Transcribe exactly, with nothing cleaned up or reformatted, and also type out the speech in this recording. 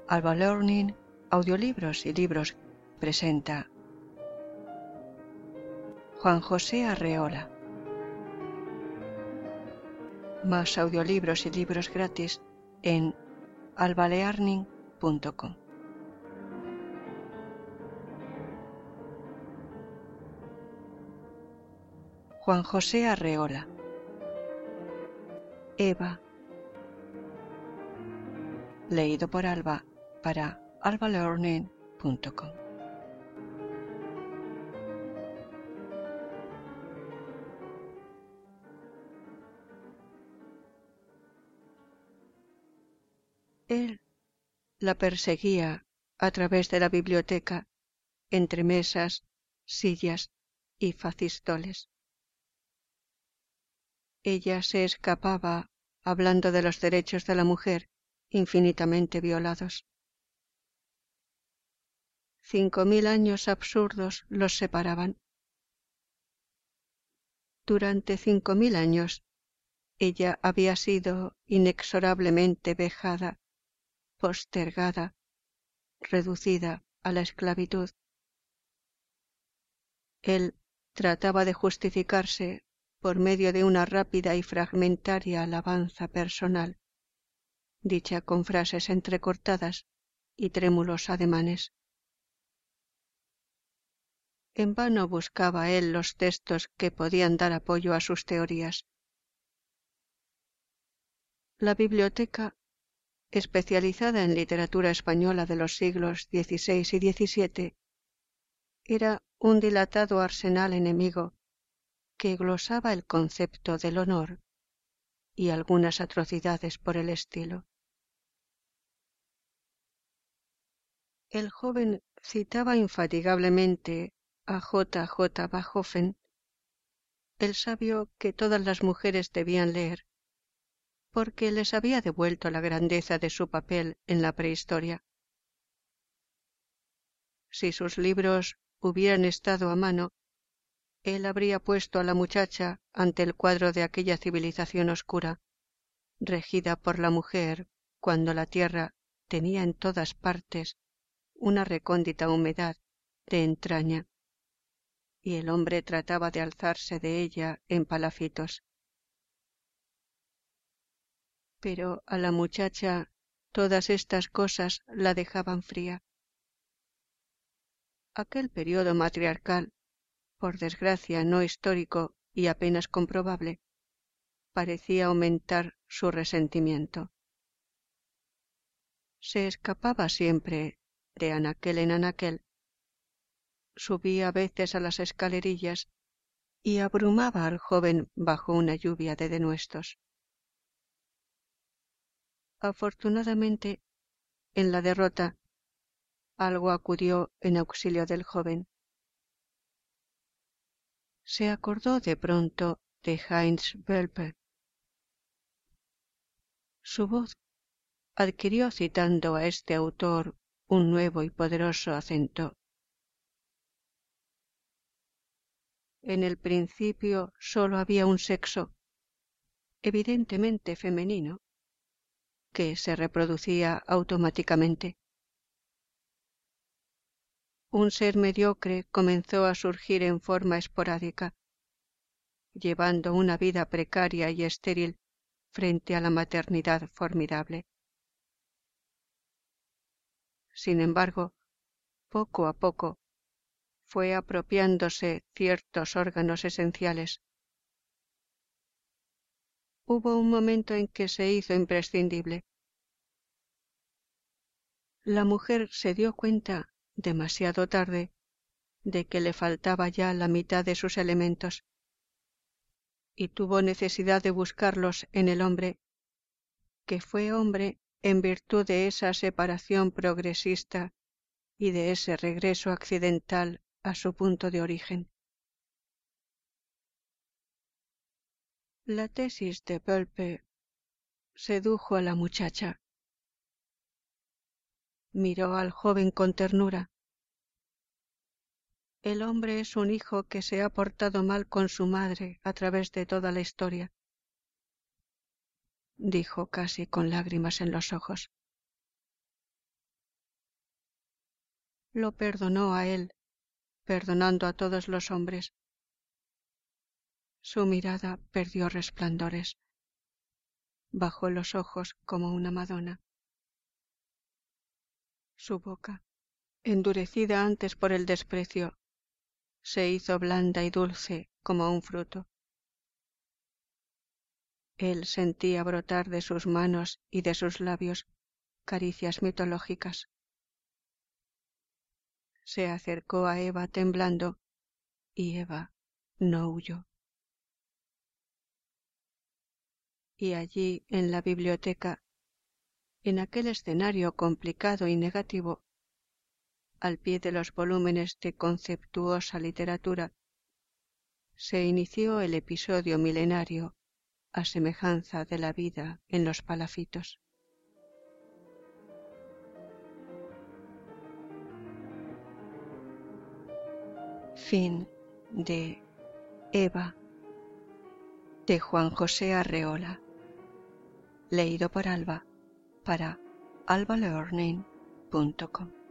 Alba Learning, Audiolibros y Libros presenta Juan José Arreola. Más audiolibros y libros gratis en alba learning punto com. Juan José Arreola. Eva. Leído por Alba para alba learning punto com. Él la perseguía a través de la biblioteca, entre mesas, sillas y facistoles. Ella se escapaba hablando de los derechos de la mujer infinitamente violados. Cinco mil años absurdos los separaban. Durante cinco mil años ella había sido inexorablemente vejada, postergada, reducida a la esclavitud. Él trataba de justificarse por medio de una rápida y fragmentaria alabanza personal, dicha con frases entrecortadas y trémulos ademanes. En vano buscaba él los textos que podían dar apoyo a sus teorías. La biblioteca, especializada en literatura española de los siglos dieciséis y diecisiete, era un dilatado arsenal enemigo que glosaba el concepto del honor y algunas atrocidades por el estilo. El joven citaba infatigablemente a J. J. Bachofen, el sabio que todas las mujeres debían leer, porque les había devuelto la grandeza de su papel en la prehistoria. Si sus libros hubieran estado a mano, él habría puesto a la muchacha ante el cuadro de aquella civilización oscura, regida por la mujer cuando la tierra tenía en todas partes una recóndita humedad de entraña, y el hombre trataba de alzarse de ella en palafitos. Pero a la muchacha todas estas cosas la dejaban fría. Aquel periodo matriarcal, por desgracia no histórico y apenas comprobable, parecía aumentar su resentimiento. Se escapaba siempre de anaquel en anaquel, subía a veces a las escalerillas y abrumaba al joven bajo una lluvia de denuestos. Afortunadamente, en la derrota, algo acudió en auxilio del joven. Se acordó de pronto de Heinz Bölpe. Su voz adquirió citando a este autor un nuevo y poderoso acento. En el principio sólo había un sexo, evidentemente femenino, que se reproducía automáticamente. Un ser mediocre comenzó a surgir en forma esporádica, llevando una vida precaria y estéril frente a la maternidad formidable. Sin embargo, poco a poco, fue apropiándose ciertos órganos esenciales. Hubo un momento en que se hizo imprescindible. La mujer se dio cuenta, demasiado tarde, de que le faltaba ya la mitad de sus elementos, y tuvo necesidad de buscarlos en el hombre, que fue hombre en virtud de esa separación progresista y de ese regreso accidental a su punto de origen. La tesis de Bölpe sedujo a la muchacha. Miró al joven con ternura. El hombre es un hijo que se ha portado mal con su madre a través de toda la historia, dijo casi con lágrimas en los ojos. lo perdonó a él, perdonando a todos los hombres. Su mirada perdió resplandores, bajó los ojos como una Madonna. Su boca, endurecida antes por el desprecio, se hizo blanda y dulce como un fruto. Él sentía brotar de sus manos y de sus labios caricias mitológicas. Se acercó a Eva temblando, y Eva no huyó. Y allí, en la biblioteca, en aquel escenario complicado y negativo, al pie de los volúmenes de conceptuosa literatura, se inició el episodio milenario a semejanza de la vida en los palafitos. Fin de Eva, de Juan José Arreola, leído por Alba para alba learning punto com.